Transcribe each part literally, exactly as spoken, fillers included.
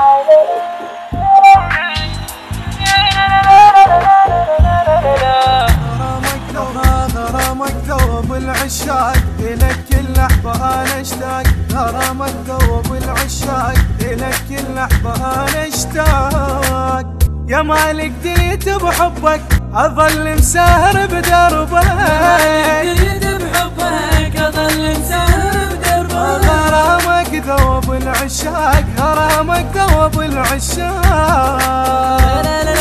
غرامك ذوب العشاق إلك كل لحظة أنا اشتاق. غرامك ذوب العشاق إلك كل لحظة أنا اشتاق. يا مالك ديت بحبك أظل مسهر بدربك. ديت بحبك أظل مسهر بدربك. غرامك ذوب العشاق غرامك ذوب العشاق.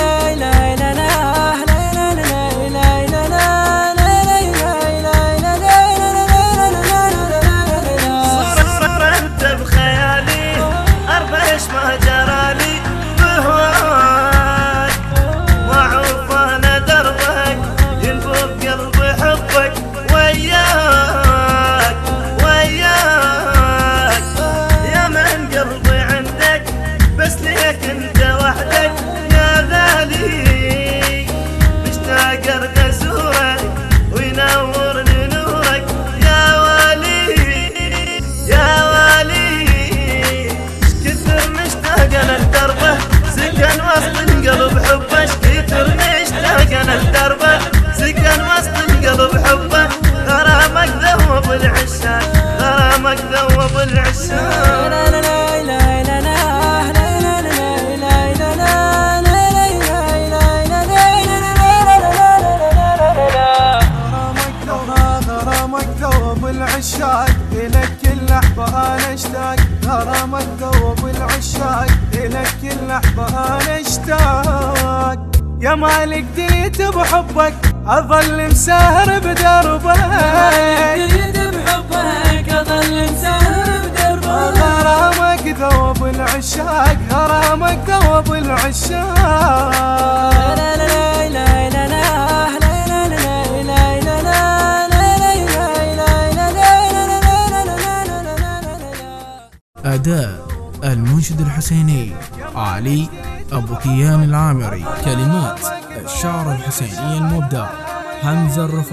ما جرالي بهواك واعوف انا دربك ينبض قلبي حبك وياك وياك يا من قلبي عندك بس ليك انت وحدك يا غالي مشتاق ارقى ازورك وينورني نورك يا والي يا والي انا الدربه سكن وسط القلب حبه كثر مشتاق انا الدربه سكن وسط القلب حبه. غرامك ذوب العشاق غرامك ذوب العشاق. لا لا لا لا لا لا غرامك ذوب العشاق إلك كل لحظة أنا اشتاق. غرامك ذوب العشاق إلك كل لحظة أنا اشتاق. يا مالك ديت بحبك أظل مسهر بدربك. ديت بحبك أظل مسهر بدربك. غرامك ذوب العشاق غرامك ذوب العشاق. لا لا لا لا لا لا أداء المنشد الحسيني علي أبو كيان العامري. كلمات الشعر الحسيني المبدع حمزة الرفاعي.